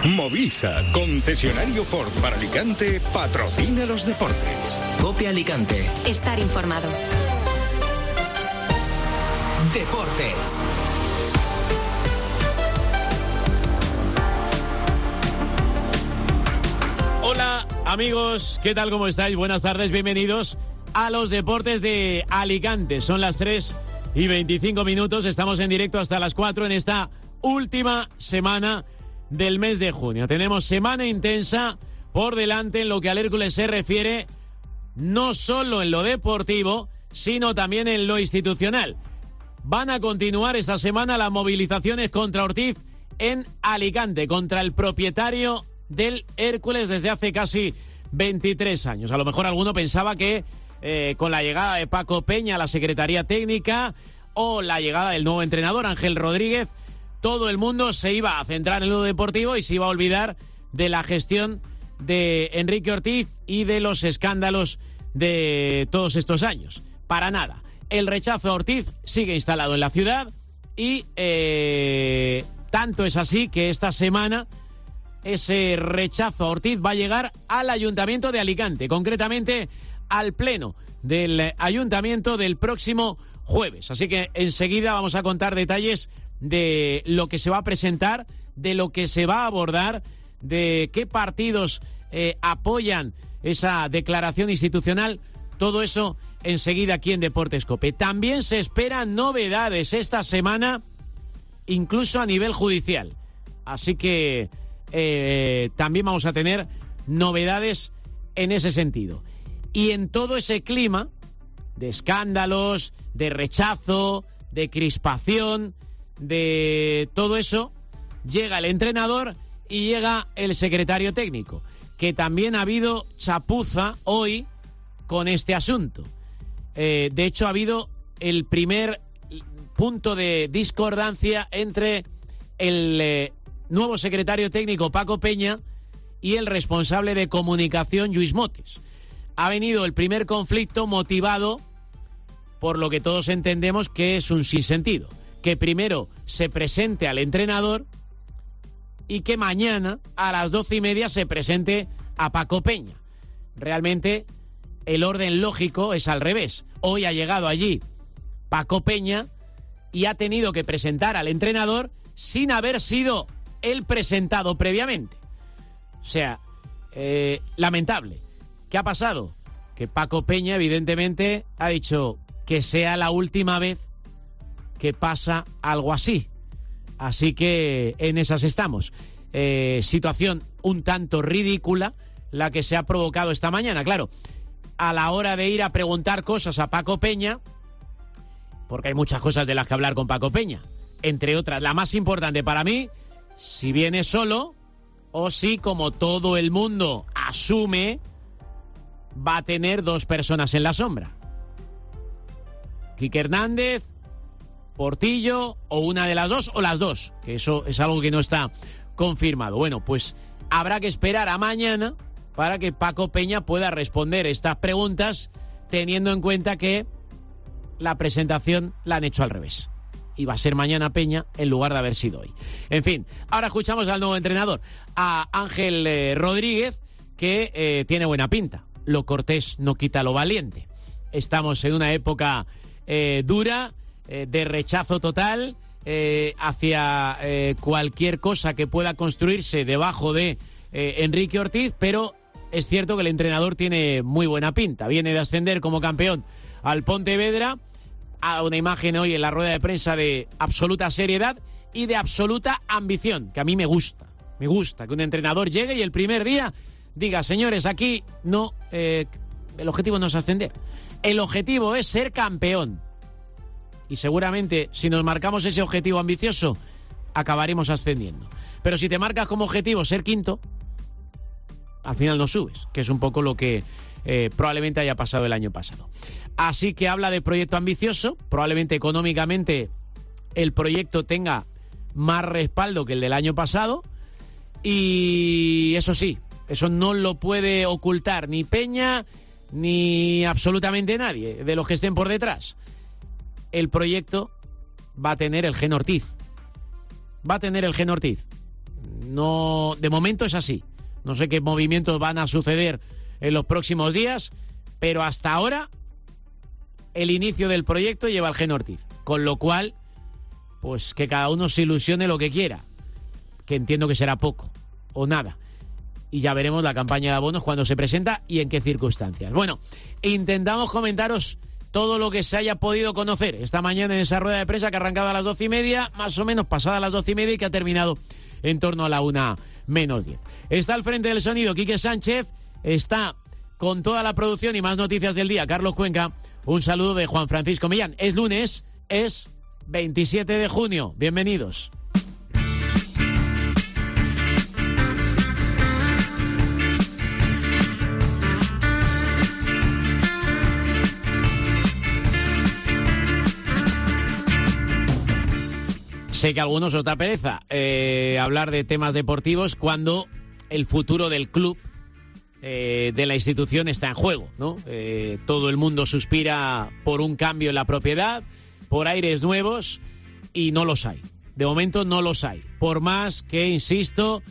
Movisa, concesionario Ford para Alicante, patrocina los deportes. COPE Alicante. Estar informado. Deportes. Hola amigos, ¿qué tal? ¿Cómo estáis? Buenas tardes, bienvenidos a los deportes de Alicante. Son las 3:25, estamos en directo hasta las 4 en esta última semana del mes de junio. Tenemos semana intensa por delante en lo que al Hércules se refiere, no solo en lo deportivo, sino también en lo institucional. Van a continuar esta semana las movilizaciones contra Ortiz en Alicante, contra el propietario del Hércules desde hace casi 23 años. A lo mejor alguno pensaba que con la llegada de Paco Peña a la Secretaría Técnica o la llegada del nuevo entrenador Ángel Rodríguez, todo el mundo se iba a centrar en lo deportivo y se iba a olvidar de la gestión de Enrique Ortiz y de los escándalos de todos estos años. Para nada. El rechazo a Ortiz sigue instalado en la ciudad y tanto es así que esta semana ese rechazo a Ortiz va a llegar al Ayuntamiento de Alicante, concretamente al Pleno del Ayuntamiento del próximo jueves. Así que enseguida vamos a contar detalles de lo que se va a presentar, de lo que se va a abordar, de qué partidos apoyan esa declaración institucional. Todo eso enseguida aquí en Deportes COPE. También se esperan novedades esta semana, incluso a nivel judicial. Así que también vamos a tener novedades en ese sentido. Y en todo ese clima de escándalos, de rechazo, de crispación, de todo eso, llega el entrenador y llega el secretario técnico, que también ha habido chapuza hoy con este asunto. De hecho, ha habido el primer punto de discordancia entre el nuevo secretario técnico Paco Peña y el responsable de comunicación Lluís Motes. Ha venido el primer conflicto motivado por lo que todos entendemos que es un sinsentido. Que primero se presente al entrenador y que mañana a las 12:30 se presente a Paco Peña. Realmente el orden lógico es al revés. Hoy ha llegado allí Paco Peña y ha tenido que presentar al entrenador sin haber sido él presentado previamente. O sea, lamentable. ¿Qué ha pasado? Que Paco Peña evidentemente ha dicho que sea la última vez que pasa algo así. Así que en esas estamos. Situación un tanto ridícula la que se ha provocado esta mañana. Claro, a la hora de ir a preguntar cosas a Paco Peña, porque hay muchas cosas de las que hablar con Paco Peña, entre otras, la más importante para mí, si viene solo o si, como todo el mundo asume, va a tener dos personas en la sombra. Quique Hernández, Portillo, o una de las dos, o las dos, que eso es algo que no está confirmado. Bueno, pues habrá que esperar a mañana para que Paco Peña pueda responder estas preguntas, teniendo en cuenta que la presentación la han hecho al revés. Y va a ser mañana Peña en lugar de haber sido hoy. En fin, ahora escuchamos al nuevo entrenador, a Ángel Rodríguez, que tiene buena pinta. Lo cortés no quita lo valiente. Estamos en una época dura, de rechazo total hacia cualquier cosa que pueda construirse debajo de Enrique Ortiz, pero es cierto que el entrenador tiene muy buena pinta. Viene de ascender como campeón al Pontevedra, a una imagen hoy en la rueda de prensa de absoluta seriedad y de absoluta ambición, que a mí me gusta. Me gusta que un entrenador llegue y el primer día diga, señores, aquí no, el objetivo no es ascender. El objetivo es ser campeón. Y seguramente, si nos marcamos ese objetivo ambicioso, acabaremos ascendiendo. Pero si te marcas como objetivo ser quinto, al final no subes, que es un poco lo que probablemente haya pasado el año pasado. Así que habla de proyecto ambicioso, probablemente económicamente el proyecto tenga más respaldo que el del año pasado, y eso sí, eso no lo puede ocultar ni Peña ni absolutamente nadie de los que estén por detrás. El proyecto va a tener el gen Ortiz. Va a tener el gen Ortiz. No, de momento es así. No sé qué movimientos van a suceder en los próximos días, pero hasta ahora el inicio del proyecto lleva al Gen Ortiz, con lo cual, pues que cada uno se ilusione lo que quiera, que entiendo que será poco o nada. Y ya veremos la campaña de abonos cuando se presenta y en qué circunstancias. Bueno, intentamos comentaros todo lo que se haya podido conocer esta mañana en esa rueda de prensa que ha arrancado a las 12:30, más o menos pasada las 12:30 y que ha terminado en torno a la 1:10. Está al frente del sonido Quique Sánchez, está con toda la producción y más noticias del día Carlos Cuenca. Un saludo de Juan Francisco Millán. Es lunes, es 27 de junio. Bienvenidos. Sé que a algunos os da pereza hablar de temas deportivos cuando el futuro del club, de la institución, está en juego, ¿no? Todo el mundo suspira por un cambio en la propiedad, por aires nuevos, y no los hay. De momento no los hay. Por más que, insisto,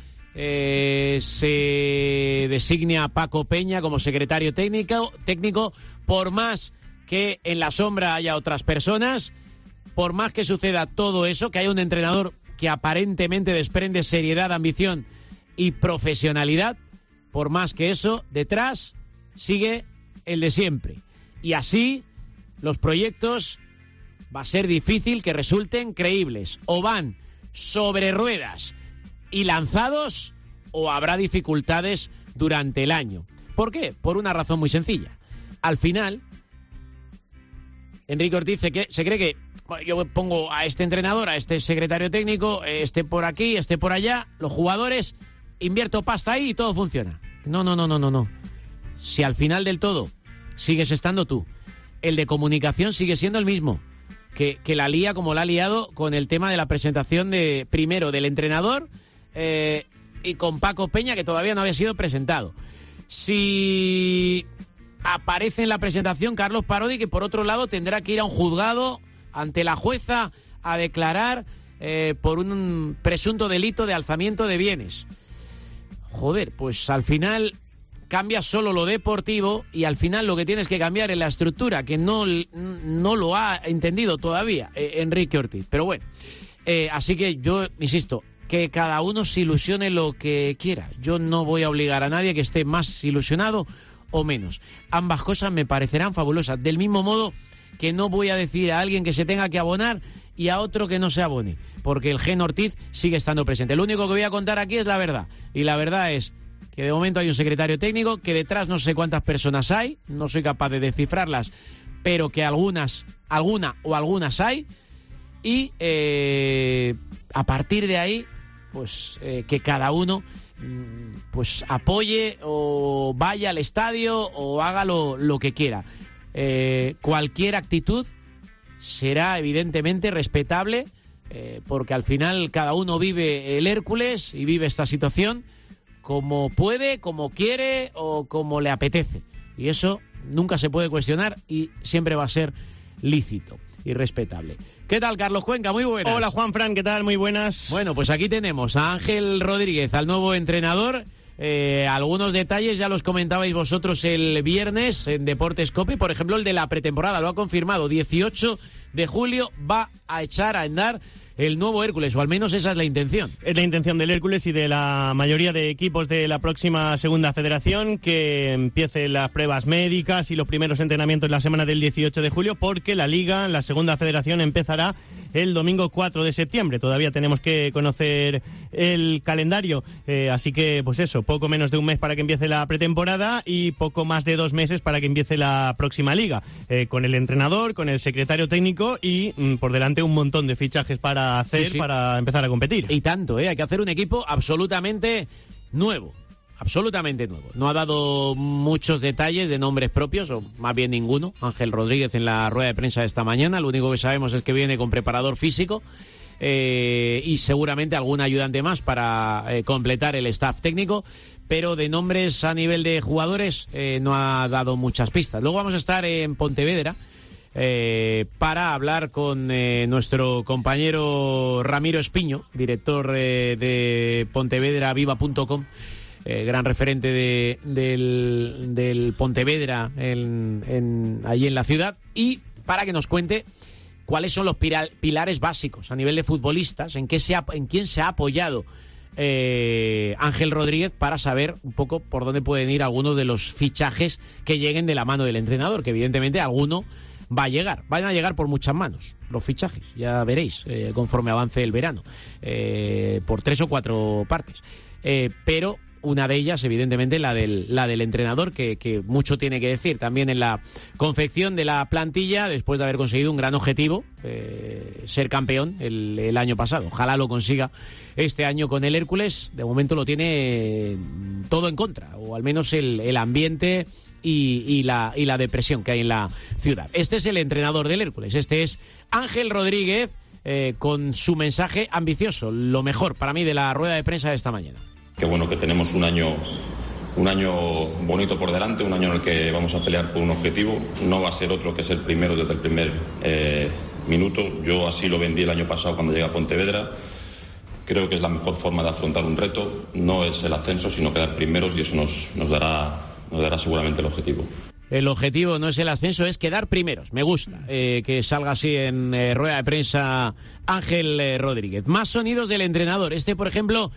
se designe a Paco Peña como secretario técnico, por más que en la sombra haya otras personas, por más que suceda todo eso, que haya un entrenador que aparentemente desprende seriedad, ambición y profesionalidad, por más que eso, detrás sigue el de siempre. Y así los proyectos va a ser difícil que resulten creíbles. O van sobre ruedas y lanzados, o habrá dificultades durante el año. ¿Por qué? Por una razón muy sencilla. Al final, Enrique Ortiz se cree que yo pongo a este entrenador, a este secretario técnico, esté por aquí, esté por allá, los jugadores, invierto pasta ahí y todo funciona. No. Si al final del todo sigues estando tú, el de comunicación sigue siendo el mismo, que la lía como la ha liado con el tema de la presentación primero del entrenador y con Paco Peña, que todavía no había sido presentado. Si aparece en la presentación Carlos Parodi, que por otro lado tendrá que ir a un juzgado ante la jueza a declarar por un presunto delito de alzamiento de bienes. Joder, pues al final cambia solo lo deportivo y al final lo que tienes que cambiar es la estructura, que no lo ha entendido todavía Enrique Ortiz. Pero bueno, así que yo insisto, que cada uno se ilusione lo que quiera. Yo no voy a obligar a nadie que esté más ilusionado o menos. Ambas cosas me parecerán fabulosas. Del mismo modo que no voy a decir a alguien que se tenga que abonar y a otro que no se abone, porque el Gen Ortiz sigue estando presente. Lo único que voy a contar aquí es la verdad, y la verdad es que de momento hay un secretario técnico, que detrás no sé cuántas personas hay, no soy capaz de descifrarlas, pero que alguna o algunas hay, y a partir de ahí, pues que cada uno pues apoye o vaya al estadio o haga lo que quiera. Cualquier actitud será evidentemente respetable, porque al final cada uno vive el Hércules y vive esta situación como puede, como quiere o como le apetece. Y eso nunca se puede cuestionar y siempre va a ser lícito y respetable. ¿Qué tal, Carlos Cuenca? Muy buenas. Hola, Juanfran, ¿qué tal? Muy buenas. Bueno, pues aquí tenemos a Ángel Rodríguez, al nuevo entrenador. Algunos detalles ya los comentabais vosotros el viernes en Deportes COPE, por ejemplo el de la pretemporada, lo ha confirmado, 18 de julio va a echar a andar el nuevo Hércules, o al menos esa es la intención. Es la intención del Hércules y de la mayoría de equipos de la próxima segunda federación, que empiecen las pruebas médicas y los primeros entrenamientos la semana del 18 de julio, porque la Liga, la segunda federación, empezará el domingo 4 de septiembre. Todavía tenemos que conocer el calendario, así que pues eso, poco menos de un mes para que empiece la pretemporada y poco más de 2 meses para que empiece la próxima Liga, con el entrenador, con el secretario técnico y por delante un montón de fichajes para hacer, sí. Para empezar a competir. Y tanto, hay que hacer un equipo absolutamente nuevo. Absolutamente nuevo. No ha dado muchos detalles de nombres propios, o más bien ninguno, Ángel Rodríguez en la rueda de prensa de esta mañana. Lo único que sabemos es que viene con preparador físico y seguramente algún ayudante más para completar el staff técnico, pero de nombres a nivel de jugadores no ha dado muchas pistas. Luego vamos a estar en Pontevedra para hablar con nuestro compañero Ramiro Espiño, director de pontevedraviva.com, gran referente del Pontevedra allí en la ciudad, y para que nos cuente cuáles son los pilares básicos a nivel de futbolistas, en quién se ha apoyado Ángel Rodríguez, para saber un poco por dónde pueden ir algunos de los fichajes que lleguen de la mano del entrenador, que evidentemente alguno van a llegar por muchas manos los fichajes, ya veréis conforme avance el verano, por 3 o 4 partes, pero una de ellas, evidentemente, la del entrenador, que mucho tiene que decir también en la confección de la plantilla, después de haber conseguido un gran objetivo, ser campeón el año pasado. Ojalá lo consiga este año con el Hércules. De momento lo tiene todo en contra, o al menos el ambiente y la depresión que hay en la ciudad. Este es el entrenador del Hércules, este es Ángel Rodríguez, con su mensaje ambicioso, lo mejor para mí de la rueda de prensa de esta mañana. Qué bueno que tenemos un año bonito por delante, un año en el que vamos a pelear por un objetivo. No va a ser otro que ser primero desde el primer minuto. Yo así lo vendí el año pasado cuando llegué a Pontevedra. Creo que es la mejor forma de afrontar un reto. No es el ascenso, sino quedar primeros, y eso nos dará seguramente el objetivo. El objetivo no es el ascenso, es quedar primeros. Me gusta que salga así en rueda de prensa Ángel Rodríguez. Más sonidos del entrenador. Por ejemplo,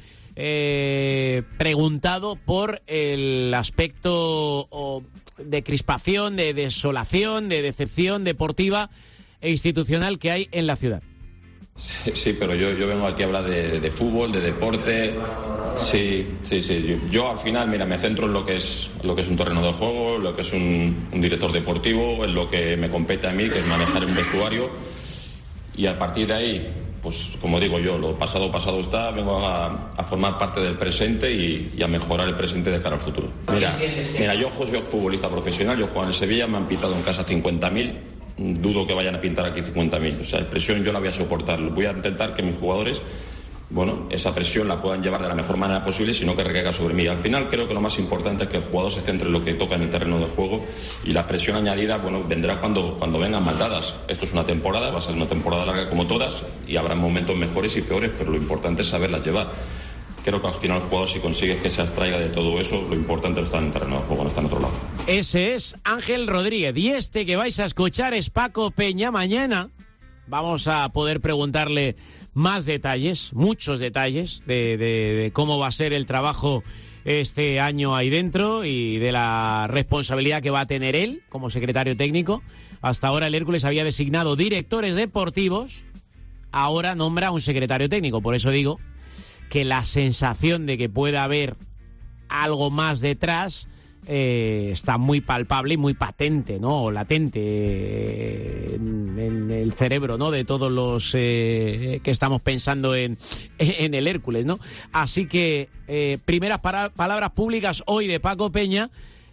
preguntado por el aspecto de crispación, de desolación, de decepción deportiva e institucional que hay en la ciudad. Sí, pero yo vengo aquí a hablar de fútbol, de deporte. Sí. Yo al final, mira, me centro en lo que es un terreno de juego, lo que es un director deportivo, en lo que me compete a mí, que es manejar un vestuario, y a partir de ahí, pues como digo yo, lo pasado está. Vengo a formar parte del presente y a mejorar el presente de cara al futuro. Mira, yo soy futbolista profesional, yo juego en el Sevilla, me han pitado en casa 50.000, dudo que vayan a pintar aquí 50.000, o sea, presión yo la voy a soportar, voy a intentar que mis jugadores, esa presión la puedan llevar de la mejor manera posible, sino que recaiga sobre mí. Al final creo que lo más importante es que el jugador se centre en lo que toca en el terreno de juego, y la presión añadida, vendrá cuando vengan mal dadas. Esto es una temporada, va a ser una temporada larga como todas, y habrá momentos mejores y peores, pero lo importante es saberlas llevar. Creo que al final el jugador, si consigue que se abstraiga de todo eso, lo importante no está en el terreno de juego, no está en otro lado. Ese es Ángel Rodríguez, y que vais a escuchar es Paco Peña. Mañana vamos a poder preguntarle más detalles, muchos detalles de cómo va a ser el trabajo este año ahí dentro, y de la responsabilidad que va a tener él como secretario técnico. Hasta ahora el Hércules había designado directores deportivos, ahora nombra a un secretario técnico. Por eso digo que la sensación de que pueda haber algo más detrás está muy palpable y muy patente, ¿no? O latente en el cerebro, ¿no? De todos los que estamos pensando en el Hércules, ¿no? Así que primeras palabras públicas hoy de Paco Peña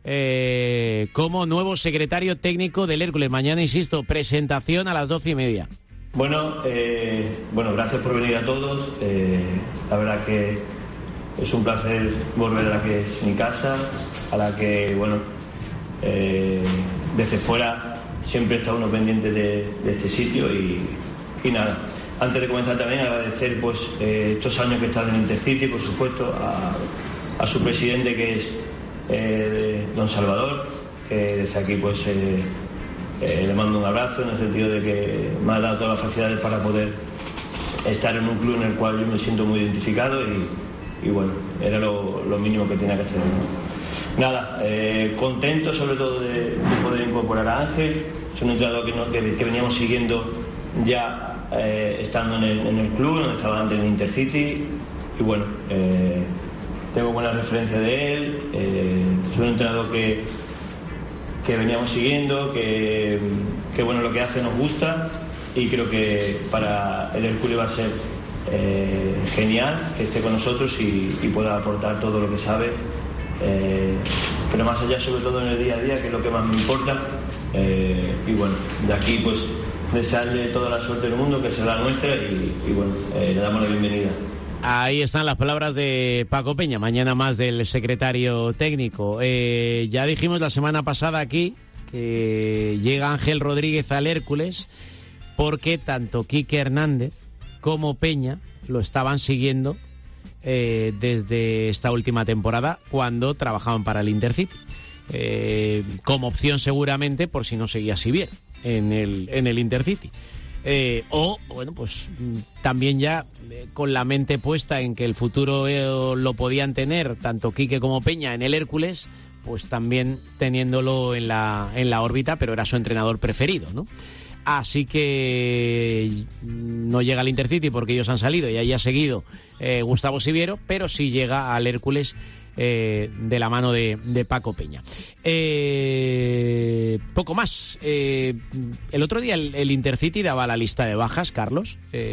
como nuevo secretario técnico del Hércules. Mañana, insisto, presentación a las 12:30. Bueno, gracias por venir a todos. La verdad que es un placer volver a la que es mi casa, a la que, desde fuera siempre está uno pendiente de este sitio, y nada. Antes de comenzar también agradecer estos años que he estado en Intercity, por supuesto, a su presidente, que es don Salvador, que desde aquí le mando un abrazo, en el sentido de que me ha dado todas las facilidades para poder estar en un club en el cual yo me siento muy identificado, y era lo mínimo que tenía que hacer. Nada, contento sobre todo de poder incorporar a Ángel. Es un entrenador que veníamos siguiendo ya estando en el club, donde estaba antes en Intercity, y tengo buena referencia de él. Es un entrenador que veníamos siguiendo, que lo que hace nos gusta, y creo que para el Hércules va a ser genial que esté con nosotros y pueda aportar todo lo que sabe, pero más allá, sobre todo en el día a día, que es lo que más me importa, de aquí desearle toda la suerte del mundo, que será la nuestra, le damos la bienvenida. Ahí están las palabras de Paco Peña. Mañana más del secretario técnico. Ya dijimos la semana pasada aquí que llega Ángel Rodríguez al Hércules porque tanto Quique Hernández como Peña lo estaban siguiendo desde esta última temporada cuando trabajaban para el Intercity. Como opción seguramente por si no seguía Siviero en el Intercity. O, bueno, pues también ya con la mente puesta en que el futuro lo podían tener tanto Quique como Peña en el Hércules, pues también teniéndolo en la órbita, pero era su entrenador preferido, ¿no? Así que no llega al Intercity porque ellos han salido y ahí ha seguido Gustavo Siviero, pero sí llega al Hércules de la mano de Paco Peña. Poco más. El otro día el Intercity daba la lista de bajas, Carlos,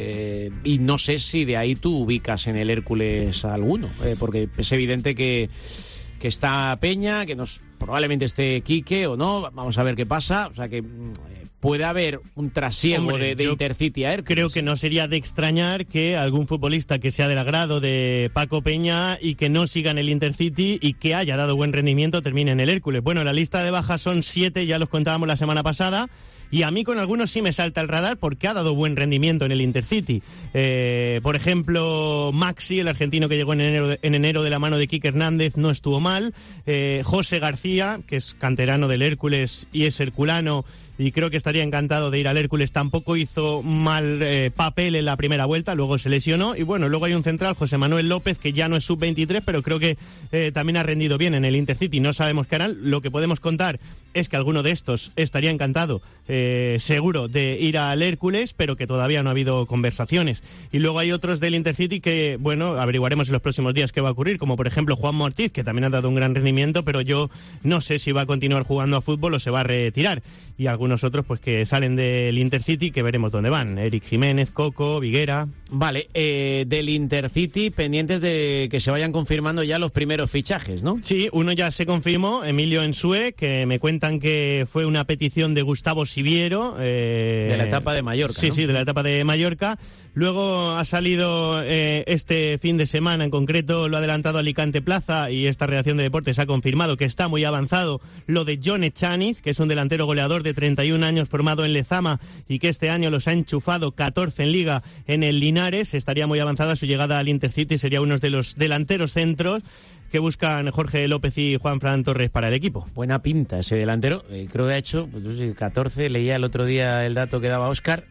y no sé si de ahí tú ubicas en el Hércules alguno, porque es evidente que está Peña, que probablemente esté Quique o no, vamos a ver qué pasa, o sea que puede haber un trasiego de Intercity a Hércules. Creo que no sería de extrañar que algún futbolista que sea del agrado de Paco Peña y que no siga en el Intercity y que haya dado buen rendimiento termine en el Hércules. Bueno, la lista de bajas son 7, ya los contábamos la semana pasada. Y a mí con algunos sí me salta el radar porque ha dado buen rendimiento en el Intercity. Por ejemplo, Maxi, el argentino que llegó en enero de la mano de Quique Hernández, no estuvo mal. José García, que es canterano del Hércules y es herculano, y creo que estaría encantado de ir al Hércules, tampoco hizo mal papel en la primera vuelta, luego se lesionó. Y bueno, luego hay un central, José Manuel López, que ya no es sub-23, pero creo que también ha rendido bien en el Intercity. No sabemos qué harán. Lo que podemos contar es que alguno de estos estaría encantado, seguro, de ir al Hércules, pero que todavía no ha habido conversaciones. Y luego hay otros del Intercity que, bueno, averiguaremos en los próximos días qué va a ocurrir, como por ejemplo Juan Ortiz, que también ha dado un gran rendimiento, pero yo no sé si va a continuar jugando a fútbol o se va a retirar. Y algunos otros pues que salen del Intercity, que veremos dónde van. Eric Jiménez, Coco, Viguera. Vale, del Intercity, pendientes de que se vayan confirmando ya los primeros fichajes, ¿no? Sí, uno ya se confirmó, Emilio Ensue, que me cuentan que fue una petición de Gustavo Siviero. De la etapa de Mallorca, Sí, ¿no? Sí, de la etapa de Mallorca. Luego ha salido este fin de semana, en concreto lo ha adelantado Alicante Plaza, y esta redacción de deportes ha confirmado que está muy avanzado lo de John Echaniz, que es un delantero goleador de 31 años formado en Lezama y que este año los ha enchufado 14 en Liga en el Linares. Estaría muy avanzada su llegada al Intercity, sería uno de los delanteros centros que buscan Jorge López y Juanfran Torres para el equipo. Buena pinta ese delantero, creo que ha hecho 14, leía el otro día el dato que daba Óscar,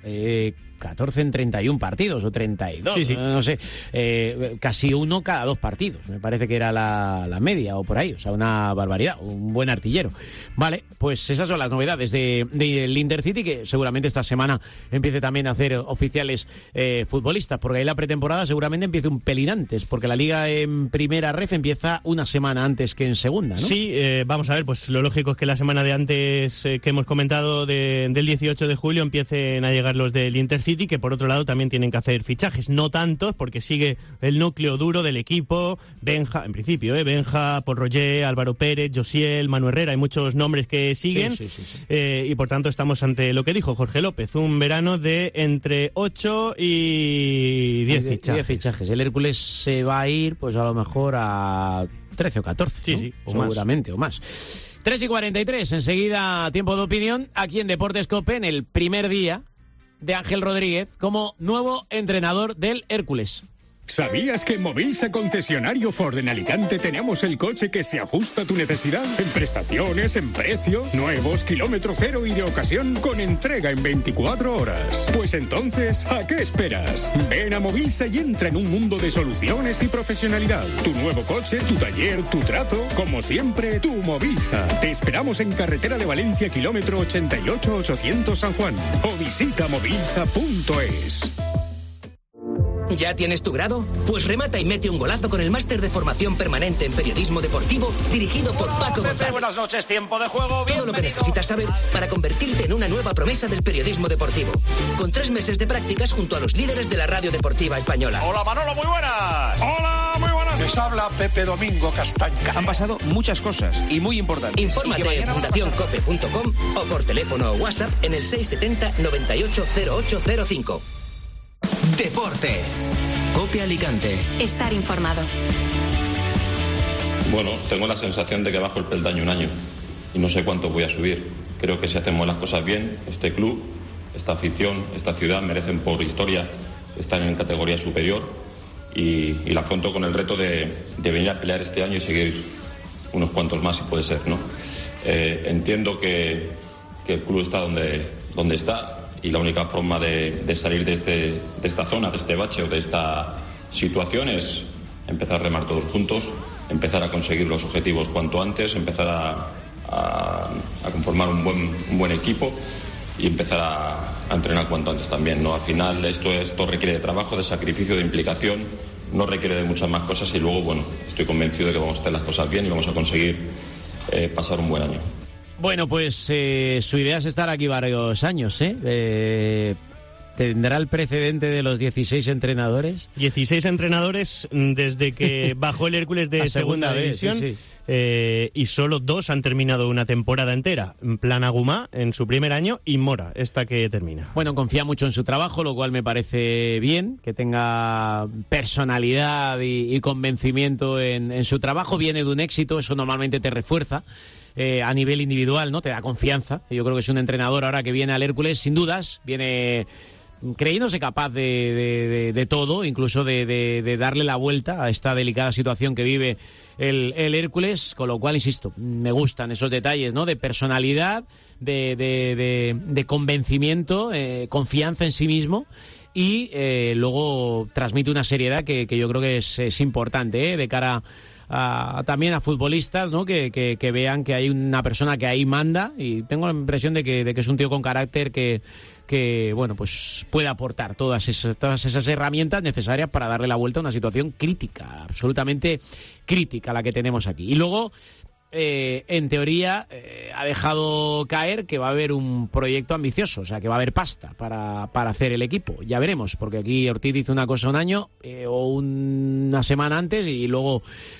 14 en 31 partidos o 32, sí. No sé, casi uno cada 2 partidos, me parece que era la media o por ahí, o sea, una barbaridad, un buen artillero. Vale, pues esas son las novedades del Intercity, que seguramente esta semana empiece también a hacer oficiales futbolistas, porque ahí la pretemporada seguramente empiece un pelín antes, porque la Liga en primera ref empieza una semana antes que en segunda, ¿no? Sí, vamos a ver, pues lo lógico es que la semana de antes que hemos comentado del 18 de julio empiecen a llegar los del Intercity, que por otro lado también tienen que hacer fichajes, no tantos, porque sigue el núcleo duro del equipo, Benja, en principio, Benja, Paul Roger, Álvaro Pérez, Josiel, Manu Herrera, hay muchos nombres que siguen, sí. Y por tanto estamos ante lo que dijo Jorge López, un verano de entre 8 y 10 fichajes. 10 fichajes. El Hércules se va a ir, pues a lo mejor a 13 o 14, sí, ¿no? Sí, o seguramente, más. o más. 3:43, enseguida tiempo de opinión, aquí en Deportes Cope, en el primer día de Ángel Rodríguez como nuevo entrenador del Hércules. ¿Sabías que en Movilsa Concesionario Ford en Alicante tenemos el coche que se ajusta a tu necesidad? En prestaciones, en precio, nuevos, kilómetro cero y de ocasión con entrega en 24 horas. Pues entonces, ¿a qué esperas? Ven a Movilsa y entra en un mundo de soluciones y profesionalidad. Tu nuevo coche, tu taller, tu trato, como siempre, tu Movilsa. Te esperamos en carretera de Valencia, kilómetro 88-800 San Juan. O visita movilsa.es. ¿Ya tienes tu grado? Pues remata y mete un golazo con el máster de formación permanente en periodismo deportivo dirigido por Paco González. Buenas noches, tiempo de juego. Todo lo que necesitas saber para convertirte en una nueva promesa del periodismo deportivo. Con 3 meses de prácticas junto a los líderes de la radio deportiva española. Hola Manolo, muy buenas. Hola, muy buenas. Les habla Pepe Domingo Castaña. Han pasado muchas cosas y muy importantes. Infórmate en fundacioncope.com o por teléfono o WhatsApp en el 670 98 0805. Deportes. Cope Alicante. Estar informado. Bueno, tengo la sensación de que bajo el peldaño un año y no sé cuánto voy a subir. Creo que si hacemos las cosas bien, este club, esta afición, esta ciudad merecen por historia estar en categoría superior y la afronto con el reto de venir a pelear este año y seguir unos cuantos más si puede ser, ¿no? Entiendo que el club está donde está y la única forma de salir de esta zona, de este bache o de esta situación es empezar a remar todos juntos, empezar a conseguir los objetivos cuanto antes, empezar a conformar un buen equipo y empezar a entrenar cuanto antes también, ¿no? Al final esto requiere de trabajo, de sacrificio, de implicación, no requiere de muchas más cosas y luego, bueno, estoy convencido de que vamos a hacer las cosas bien y vamos a conseguir pasar un buen año. Bueno, pues su idea es estar aquí varios años, ¿eh? ¿Tendrá el precedente de los 16 entrenadores? 16 entrenadores desde que bajó el Hércules de segunda división. Sí. Y solo 2 han terminado una temporada entera. En plan Agumá en su primer año y Mora, esta que termina. Bueno, confía mucho en su trabajo, lo cual me parece bien, que tenga personalidad y convencimiento en su trabajo. Viene de un éxito, eso normalmente te refuerza. A nivel individual, ¿no? Te da confianza. Yo creo que es un entrenador ahora que viene al Hércules, sin dudas, viene creyéndose capaz de todo, incluso de darle la vuelta a esta delicada situación que vive el Hércules, con lo cual, insisto, me gustan esos detalles, ¿no? De personalidad, de convencimiento, confianza en sí mismo y luego transmite una seriedad que yo creo que es importante, de cara también a futbolistas, ¿no? Que vean que hay una persona que ahí manda y tengo la impresión de que es un tío con carácter que bueno, pues puede aportar todas esas herramientas necesarias para darle la vuelta a una situación crítica, absolutamente crítica la que tenemos aquí. Y luego, en teoría, ha dejado caer que va a haber un proyecto ambicioso, o sea, que va a haber pasta para hacer el equipo. Ya veremos, porque aquí Ortiz dice una cosa un año o una semana antes y luego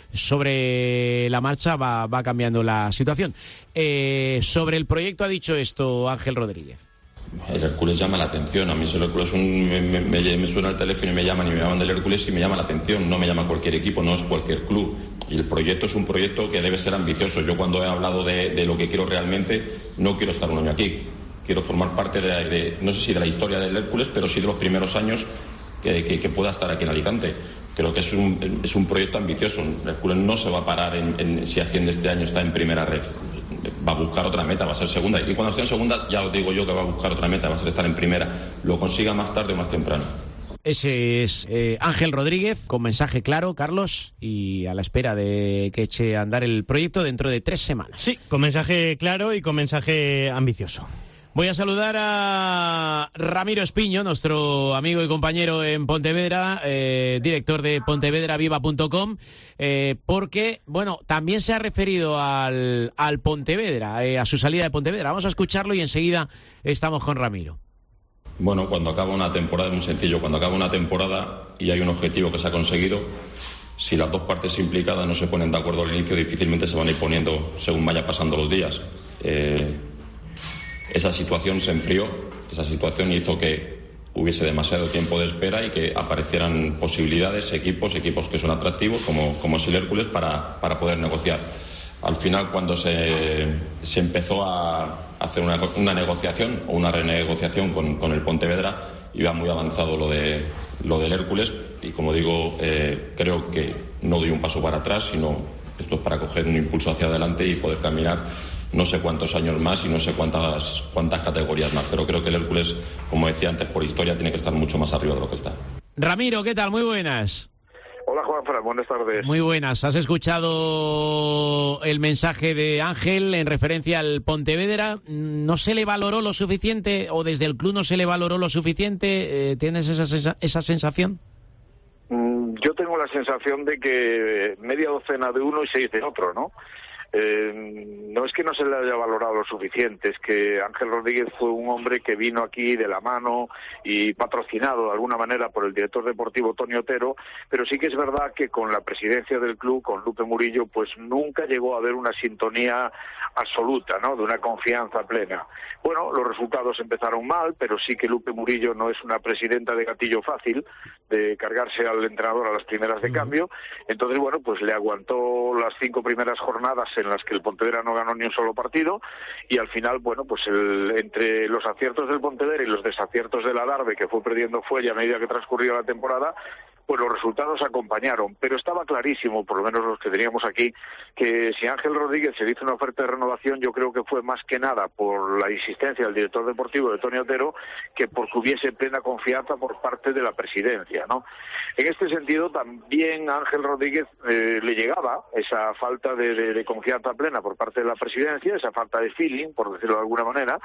sobre la marcha va cambiando la situación. Sobre el proyecto ha dicho esto Ángel Rodríguez. El Hércules llama la atención. A mí el Hércules me suena el teléfono y me llaman del Hércules y me llama la atención. No me llama cualquier equipo, no es cualquier club. Y el proyecto es un proyecto que debe ser ambicioso. Yo cuando he hablado de lo que quiero realmente, no quiero estar un año aquí. Quiero formar parte no sé si de la historia del Hércules, pero sí de los primeros años que pueda estar aquí en Alicante. Creo que es un proyecto ambicioso. El Hércules no se va a parar si asciende este año, está en primera red. Va a buscar otra meta, va a ser segunda. Y cuando esté en segunda, ya os digo yo que va a buscar otra meta, va a ser estar en primera. Lo consiga más tarde o más temprano. Ese es Ángel Rodríguez, con mensaje claro, Carlos, y a la espera de que eche a andar el proyecto dentro de 3 semanas. Sí, con mensaje claro y con mensaje ambicioso. Voy a saludar a Ramiro Espiño, nuestro amigo y compañero en Pontevedra, director de pontevedraviva.com, porque, bueno, también se ha referido al Pontevedra, a su salida de Pontevedra. Vamos a escucharlo y enseguida estamos con Ramiro. Bueno, cuando acaba una temporada es muy sencillo. Cuando acaba una temporada y hay un objetivo que se ha conseguido, si las dos partes implicadas no se ponen de acuerdo al inicio, difícilmente se van a ir poniendo según vaya pasando los días. Esa situación se enfrió, esa situación hizo que hubiese demasiado tiempo de espera y que aparecieran posibilidades, equipos que son atractivos, como es el Hércules, para poder negociar. Al final, cuando se empezó a hacer una negociación o una renegociación con el Pontevedra, iba muy avanzado lo del Hércules y, como digo, creo que no doy un paso para atrás, sino esto es para coger un impulso hacia adelante y poder caminar no sé cuántos años más y no sé cuántas categorías más, pero creo que el Hércules, como decía antes, por historia tiene que estar mucho más arriba de lo que está. Ramiro, ¿qué tal? Muy buenas. Hola, Juanfran, buenas tardes. Muy buenas. ¿Has escuchado el mensaje de Ángel en referencia al Pontevedra? ¿No se le valoró lo suficiente o desde el club no se le valoró lo suficiente? ¿Tienes esa sensación? Yo tengo la sensación de que media docena de uno y 6 de otro, ¿no? No es que no se le haya valorado lo suficiente, es que Ángel Rodríguez fue un hombre que vino aquí de la mano y patrocinado de alguna manera por el director deportivo Toni Otero, pero sí que es verdad que con la presidencia del club, con Lupe Murillo, pues nunca llegó a haber una sintonía absoluta, ¿no? De una confianza plena. Bueno, los resultados empezaron mal, pero sí que Lupe Murillo no es una presidenta de gatillo fácil, cargarse al entrenador a las primeras de cambio. Entonces, bueno, pues le aguantó las 5 primeras jornadas en las que el Pontevedra no ganó ni un solo partido, y al final, bueno, pues entre los aciertos del Pontevedra y los desaciertos del Adarve, que fue perdiendo fuelle a medida que transcurría la temporada, pues los resultados acompañaron, pero estaba clarísimo, por lo menos los que teníamos aquí, que si Ángel Rodríguez se le hizo una oferta de renovación, yo creo que fue más que nada por la insistencia del director deportivo de Toni Otero, que porque hubiese plena confianza por parte de la presidencia, ¿no? En este sentido, también a Ángel Rodríguez le llegaba esa falta de confianza plena por parte de la presidencia, esa falta de feeling, por decirlo de alguna manera,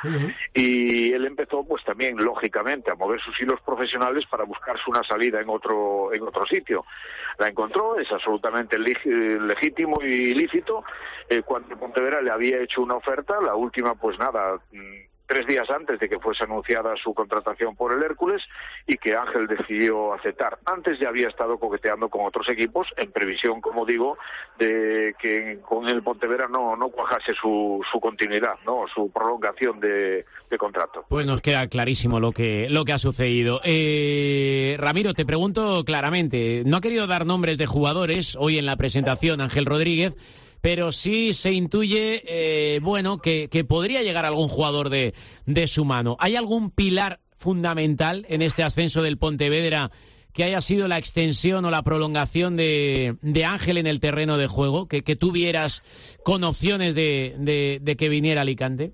y él empezó, pues también, lógicamente, a mover sus hilos profesionales para buscarse una salida en otro sitio. La encontró, es absolutamente legítimo y lícito. Cuando Pontevedra le había hecho una oferta, la última, pues nada, 3 días antes de que fuese anunciada su contratación por el Hércules, y que Ángel decidió aceptar. Antes ya había estado coqueteando con otros equipos, en previsión, como digo, de que con el Pontevedra no cuajase su continuidad, no, su prolongación de contrato. Pues nos queda clarísimo lo que ha sucedido. Ramiro, te pregunto claramente, no ha querido dar nombres de jugadores hoy en la presentación Ángel Rodríguez, pero sí se intuye, que podría llegar algún jugador de su mano. ¿Hay algún pilar fundamental en este ascenso del Pontevedra que haya sido la extensión o la prolongación de Ángel en el terreno de juego, que tú vieras con opciones de que viniera Alicante?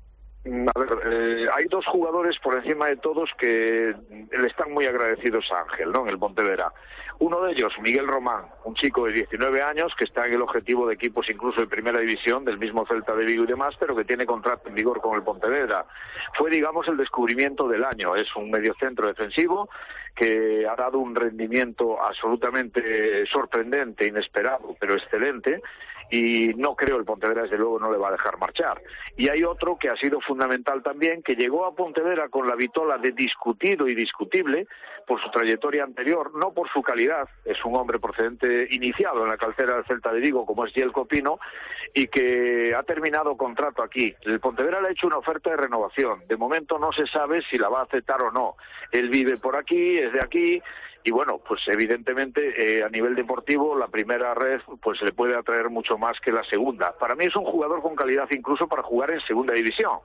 A ver, hay 2 jugadores por encima de todos que le están muy agradecidos a Ángel, ¿no?, en el Pontevedra. Uno de ellos, Miguel Román, un chico de 19 años que está en el objetivo de equipos incluso de primera división, del mismo Celta de Vigo y demás, pero que tiene contrato en vigor con el Pontevedra. Fue, digamos, el descubrimiento del año. Es un mediocentro defensivo que ha dado un rendimiento absolutamente sorprendente, inesperado, pero excelente, y no creo, el Pontevedra desde luego no le va a dejar marchar. Y hay otro que ha sido fundamental también, que llegó a Pontevedra con la vitola de discutido y discutible por su trayectoria anterior, no por su calidad. Es un hombre procedente, iniciado en la cantera del Celta de Vigo, como es Jelko Pino, y que ha terminado contrato aquí. El Pontevedra le ha hecho una oferta de renovación. De momento no se sabe si la va a aceptar o no. Él vive por aquí, es de aquí, y bueno, pues evidentemente a nivel deportivo la primera red pues le puede atraer mucho más que la segunda. Para mí es un jugador con calidad incluso para jugar en segunda división.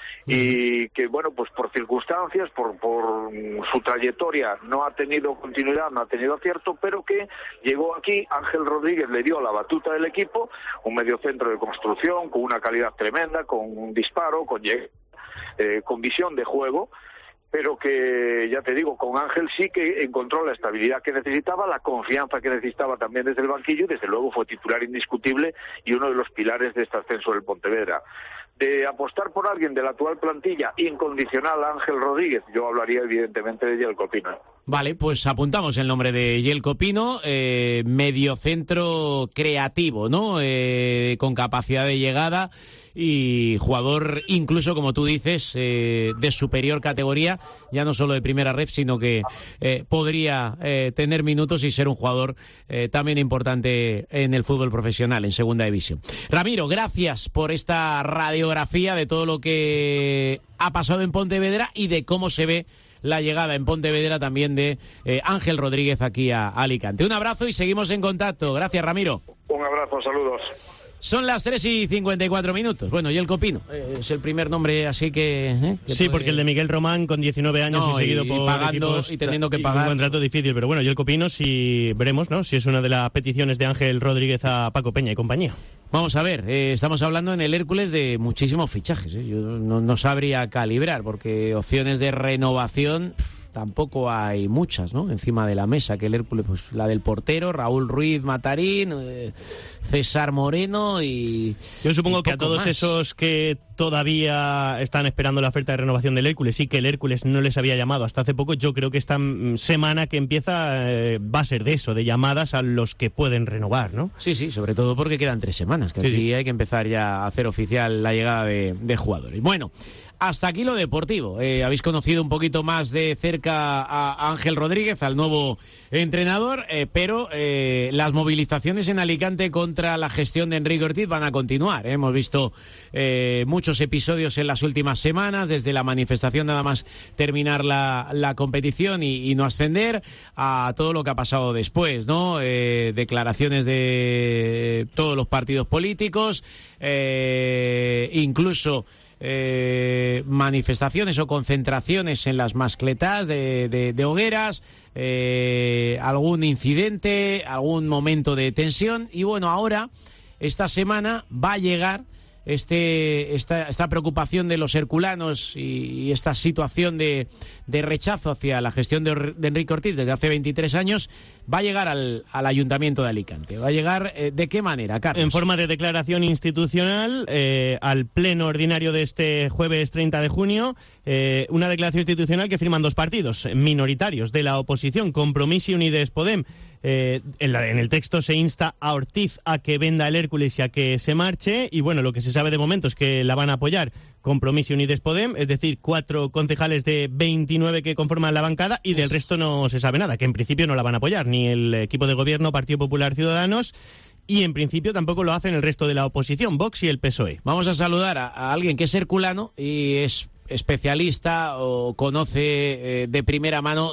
Y que, bueno, pues por circunstancias, por su trayectoria, no ha tenido continuidad, no ha tenido acierto, pero que llegó aquí, Ángel Rodríguez le dio la batuta del equipo, un mediocentro de construcción, con una calidad tremenda, con un disparo, con visión de juego, pero que, ya te digo, con Ángel sí que encontró la estabilidad que necesitaba, la confianza que necesitaba también desde el banquillo, y desde luego fue titular indiscutible y uno de los pilares de este ascenso del Pontevedra. De apostar por alguien de la actual plantilla incondicional a Ángel Rodríguez, yo hablaría evidentemente de Jelko Pino. Vale, pues apuntamos el nombre de Jelko Pino, mediocentro creativo, ¿no? Con capacidad de llegada y jugador incluso, como tú dices, de superior categoría, ya no solo de primera ref, sino que podría tener minutos y ser un jugador también importante en el fútbol profesional, en segunda división. Ramiro, gracias por esta radiografía de todo lo que ha pasado en Pontevedra y de cómo se ve la llegada en Pontevedra también de Ángel Rodríguez aquí a Alicante. Un abrazo y seguimos en contacto. Gracias, Ramiro. Un abrazo, saludos. Son las 3:54. Bueno, Jelko Pino es el primer nombre, así que sí, porque el de Miguel Román con 19 años y seguido por pagando equipos, y teniendo que pagar. Un contrato difícil, pero bueno, Jelko Pino, si veremos, ¿no?, si es una de las peticiones de Ángel Rodríguez a Paco Peña y compañía. Vamos a ver, estamos hablando en el Hércules de muchísimos fichajes. Yo no sabría calibrar, porque opciones de renovación tampoco hay muchas, ¿no?, encima de la mesa, que el Hércules, pues la del portero, Raúl Ruiz Matarín, César Moreno y... Yo supongo que a todos más. esos que todavía están esperando la oferta de renovación del Hércules y que el Hércules no les había llamado hasta hace poco, yo creo que esta semana que empieza va a ser de eso, de llamadas a los que pueden renovar, ¿no? Sí, sobre todo porque quedan 3 semanas, que aquí hay que empezar ya a hacer oficial la llegada de jugadores. Bueno, hasta aquí lo deportivo. Habéis conocido un poquito más de cerca a Ángel Rodríguez, al nuevo entrenador, pero las movilizaciones en Alicante contra la gestión de Enrique Ortiz van a continuar. Hemos visto muchos muchos episodios en las últimas semanas, desde la manifestación nada más terminar la competición y no ascender, a todo lo que ha pasado después, ¿no? Declaraciones de todos los partidos políticos, incluso manifestaciones o concentraciones en las mascletas de hogueras, algún incidente, algún momento de tensión. Y bueno, ahora, esta semana, va a llegar esta preocupación de los herculanos y esta situación de rechazo hacia la gestión de Enrique Ortiz desde hace 23 años, va a llegar al Ayuntamiento de Alicante. ¿Va a llegar de qué manera, Carlos? En forma de declaración institucional al pleno ordinario de este jueves 30 de junio, una declaración institucional que firman dos partidos minoritarios de la oposición, Compromís y Unides Podem. En el texto se insta a Ortiz a que venda el Hércules y a que se marche, y bueno, lo que se sabe de momento es que la van a apoyar Compromís y Unides Podem, es decir, 4 concejales de 29 que conforman la bancada, y del resto no se sabe nada, que en principio no la van a apoyar, ni el equipo de gobierno Partido Popular Ciudadanos, y en principio tampoco lo hacen el resto de la oposición, Vox y el PSOE. Vamos a saludar a alguien que es herculano y es especialista o conoce de primera mano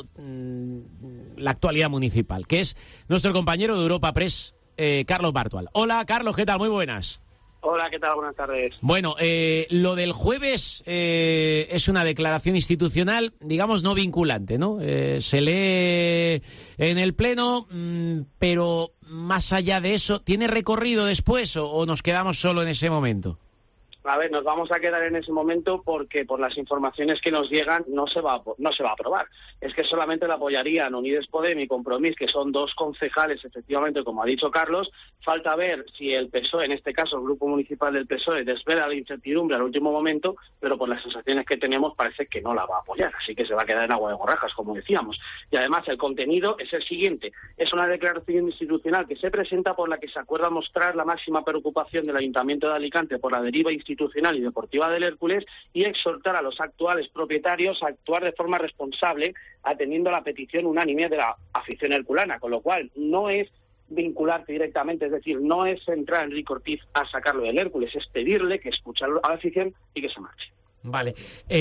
la actualidad municipal, que es nuestro compañero de Europa Press, Carlos Bartual. Hola, Carlos, ¿qué tal? Muy buenas. Hola, ¿qué tal? Buenas tardes. Bueno, lo del jueves es una declaración institucional, digamos, no vinculante, ¿no? Se lee en el Pleno, pero más allá de eso, ¿tiene recorrido después o nos quedamos solo en ese momento? A ver, nos vamos a quedar en ese momento porque por las informaciones que nos llegan no se va a aprobar. Es que solamente la apoyarían Unides Podem y Compromís, que son 2 concejales, efectivamente, como ha dicho Carlos. Falta ver si el PSOE, en este caso el Grupo Municipal del PSOE, desvela la incertidumbre al último momento, pero por las sensaciones que tenemos parece que no la va a apoyar. Así que se va a quedar en agua de borrajas, como decíamos. Y además el contenido es el siguiente. Es una declaración institucional que se presenta por la que se acuerda mostrar la máxima preocupación del Ayuntamiento de Alicante por la deriva institucional y deportiva del Hércules y exhortar a los actuales propietarios a actuar de forma responsable atendiendo a la petición unánime de la afición herculana, con lo cual no es vincularte directamente, es decir, no es entrar a Enrique Ortiz a sacarlo del Hércules, es pedirle que escuche a la afición y que se marche. Vale.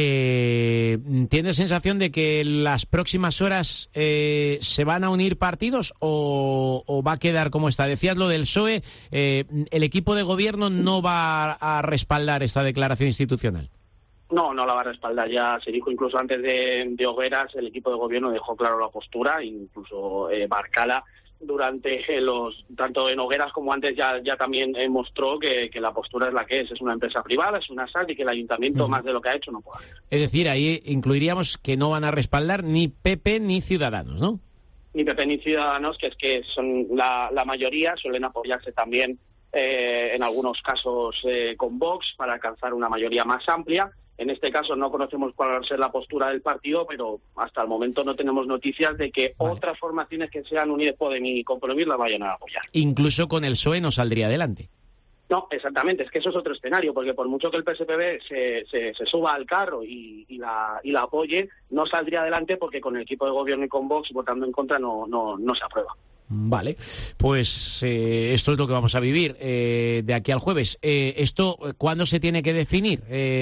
¿Tienes sensación de que en las próximas horas se van a unir partidos o va a quedar como está? Decías lo del PSOE, ¿el equipo de gobierno no va a respaldar esta declaración institucional? No la va a respaldar. Ya se dijo incluso antes de Hogueras, el equipo de gobierno dejó claro la postura, incluso Barcala durante tanto en Hogueras como antes ya también mostró que la postura es la que es una empresa privada, es una SAD y que el ayuntamiento más de lo que ha hecho no puede hacer. Es decir, ahí incluiríamos que no van a respaldar ni PP ni Ciudadanos, ¿no? Ni PP ni Ciudadanos, que es que son la mayoría, suelen apoyarse también en algunos casos con Vox para alcanzar una mayoría más amplia. En este caso no conocemos cuál va a ser la postura del partido, pero hasta el momento no tenemos noticias de que otras formaciones que sean Unides Podem y Compromís la vayan a apoyar. Incluso con el PSOE no saldría adelante. No, exactamente, es que eso es otro escenario, porque por mucho que el PSPB se suba al carro y la apoye, no saldría adelante porque con el equipo de gobierno y con Vox votando en contra no se aprueba. Vale, pues esto es lo que vamos a vivir de aquí al jueves. ¿Esto cuándo se tiene que definir,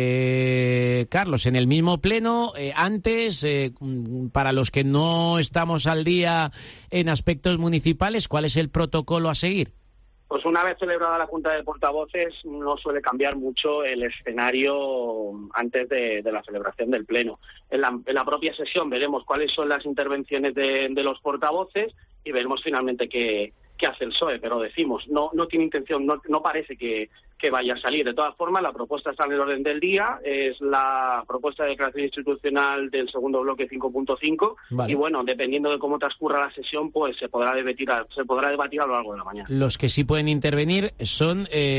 Carlos? ¿En el mismo pleno? ¿Antes? Para los que no estamos al día en aspectos municipales, ¿cuál es el protocolo a seguir? Pues una vez celebrada la Junta de Portavoces no suele cambiar mucho el escenario antes de la celebración del Pleno. En la propia sesión veremos cuáles son las intervenciones de los portavoces y veremos finalmente qué hace el PSOE, pero decimos, no tiene intención, no parece que vaya a salir. De todas formas, la propuesta está en el orden del día, es la propuesta de declaración institucional del segundo bloque 5.5, vale. Y bueno, dependiendo de cómo transcurra la sesión, pues se podrá debatir a lo largo de la mañana. Los que sí pueden intervenir son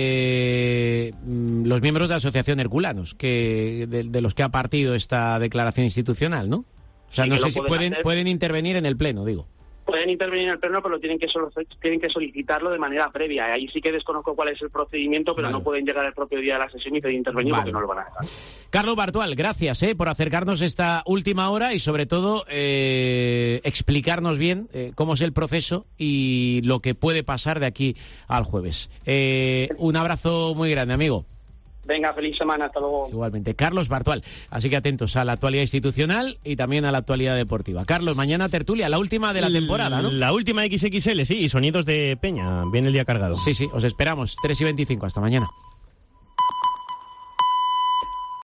los miembros de la Asociación Herculanos, de los que ha partido esta declaración institucional, ¿no? O sea, no sé si pueden intervenir en el Pleno, digo. Pueden intervenir en el Pleno, pero tienen que solicitarlo de manera previa. Ahí sí que desconozco cuál es el procedimiento, pero no pueden llegar el propio día de la sesión y pedir intervenir porque no lo van a dejar. Carlos Bartual, gracias por acercarnos esta última hora y sobre todo explicarnos bien cómo es el proceso y lo que puede pasar de aquí al jueves. Un abrazo muy grande, amigo. Venga, feliz semana, hasta luego. Igualmente, Carlos Bartual. Así que atentos a la actualidad institucional y también a la actualidad deportiva. Carlos, mañana tertulia, la última de la temporada, ¿no? La última XXL, sí, y sonidos de Peña. Viene el día cargado. Sí, os esperamos. 3:25. Hasta mañana.